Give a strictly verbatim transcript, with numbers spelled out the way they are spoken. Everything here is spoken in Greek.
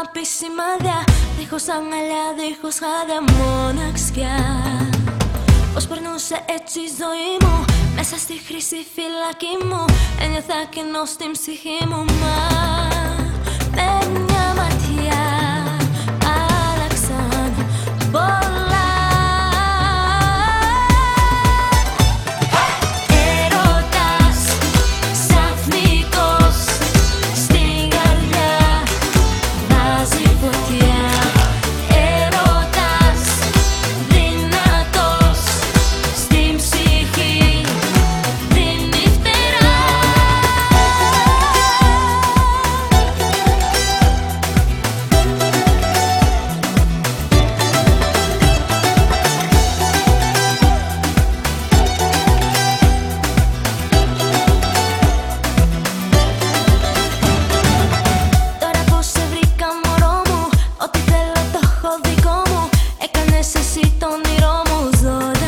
αγάπη σημάδια, δίχως αγκαλιά, δίχως χάδια, μοναξιά. Πώς περνούσε έτσι η ζωή μου, μέσα στη χρυσή φυλακή μου. Ένιωθα κενό στην ψυχή μου, μα με μια ματιά άλλαξαν πολλά. Έρωτας ξαφνικός στην καρδιά βάζει φωτιά. Έρωτας δυνατός στην ψυχή δίνει φτερά. Τώρα πως σε βρήκα μωρό μου, ό,τι θέλω το έχω δικό μου. Έκανες εσύ το όνειρό μου ζωή.